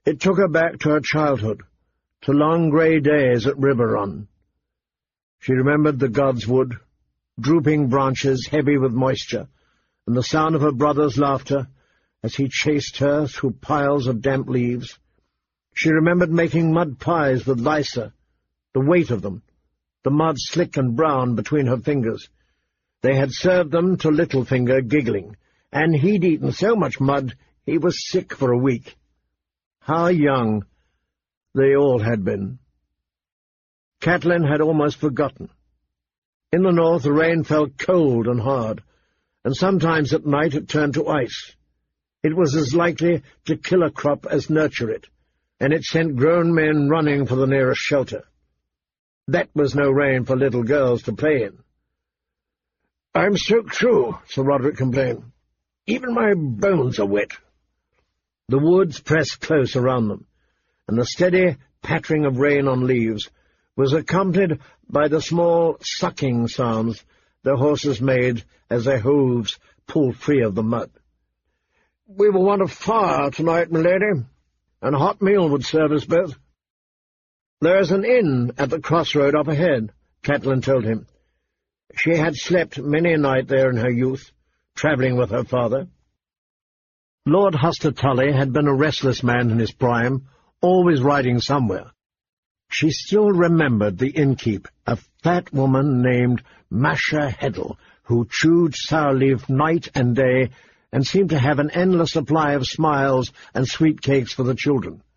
It took her back to her childhood, to long grey days at Riverrun. She remembered the god's wood, drooping branches heavy with moisture, and the sound of her brother's laughter as he chased her through piles of damp leaves. She remembered making mud pies with Lysa, the weight of them, the mud slick and brown between her fingers. They had served them to Littlefinger giggling, and he'd eaten so much mud he was sick for a week. How young they all had been. Catelyn had almost forgotten. In the north the rain fell cold and hard, and sometimes at night it turned to ice. It was as likely to kill a crop as nurture it, and it sent grown men running for the nearest shelter. That was no rain for little girls to play in. "I'm soaked through," Sir Roderick complained. "Even my bones are wet." The woods pressed close around them, and the steady pattering of rain on leaves was accompanied by the small sucking sounds their horses made as their hooves pulled free of the mud. "We will want a fire tonight, milady, and a hot meal would serve us both." "There is an inn at the crossroad up ahead," Catelyn told him. She had slept many a night there in her youth, travelling with her father. Lord Huster Tully had been a restless man in his prime, always riding somewhere. She still remembered the innkeep, a fat woman named Masha Heddle, who chewed sour leaf night and day and seemed to have an endless supply of smiles and sweet cakes for the children.